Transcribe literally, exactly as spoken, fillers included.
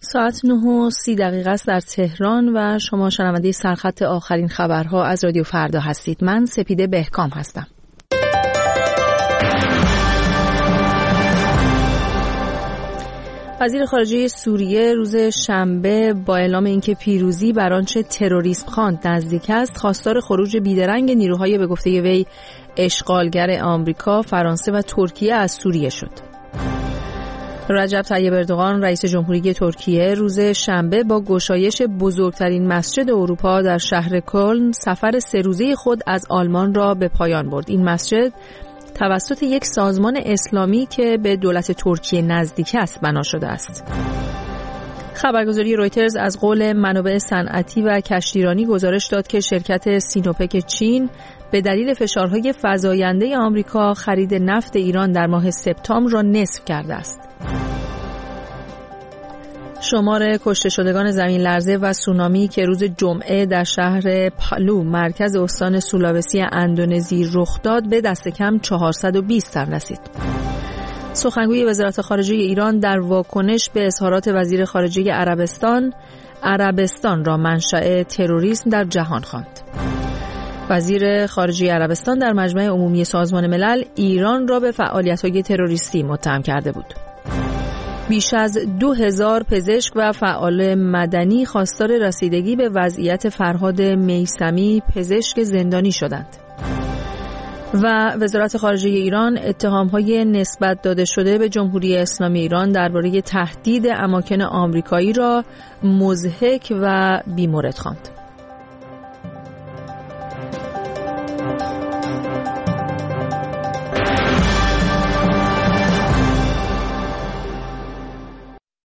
ساعت نه و سی دقیقه است در تهران و شما شنونده سرخط آخرین خبرها از رادیو فردا هستید. من سپیده بهکام هستم. وزیر خارجه سوریه روز شنبه با اعلام اینکه پیروزی بر آنچه تروریسم خواند نزدیک است، خواستار خروج بیدرنگ نیروهای به گفته وی اشغالگر آمریکا، فرانسه و ترکیه از سوریه شد. رجب طیب اردوغان رئیس جمهوری ترکیه روز شنبه با گشایش بزرگترین مسجد اروپا در شهر کلن سفر سه روزه خود از آلمان را به پایان برد. این مسجد توسط یک سازمان اسلامی که به دولت ترکیه نزدیک است بنا شده است. خبرگزاری رویترز از قول منابع صنعتی و کشتیرانی گزارش داد که شرکت سینوپک چین به دلیل فشارهای فزاینده آمریکا خرید نفت ایران در ماه سپتامبر را نصف کرده است. شمار کشته شدگان زمین لرزه و سونامی که روز جمعه در شهر پالو مرکز استان سولاوسی اندونزی رخ داد به دست کم چهارصد و بیست تن رسید. سخنگوی وزارت خارجه ایران در واکنش به اظهارات وزیر خارجه عربستان، عربستان را منشأ تروریسم در جهان خواند. وزیر خارجه عربستان در مجمع عمومی سازمان ملل ایران را به فعالیت‌های تروریستی متهم کرده بود. بیش از دو هزار پزشک و فعال مدنی خواستار رسیدگی به وضعیت فرهاد میثمی پزشک زندانی شدند. و وزارت خارجه ایران اتهام‌های نسبت داده شده به جمهوری اسلامی ایران درباره تهدید اماکن آمریکایی را مضحک و بی‌مورد خواند.